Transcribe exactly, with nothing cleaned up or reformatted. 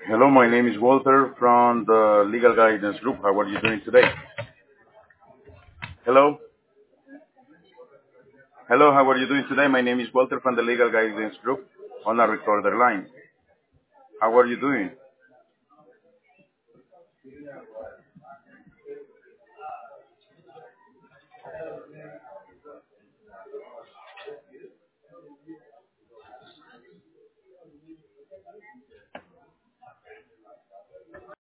Hello, my name is Walter from the Legal Guidance Group. How are you doing today? Hello? Hello, how are you doing today? My name is Walter from the Legal Guidance Group on a recorder line. How are you doing?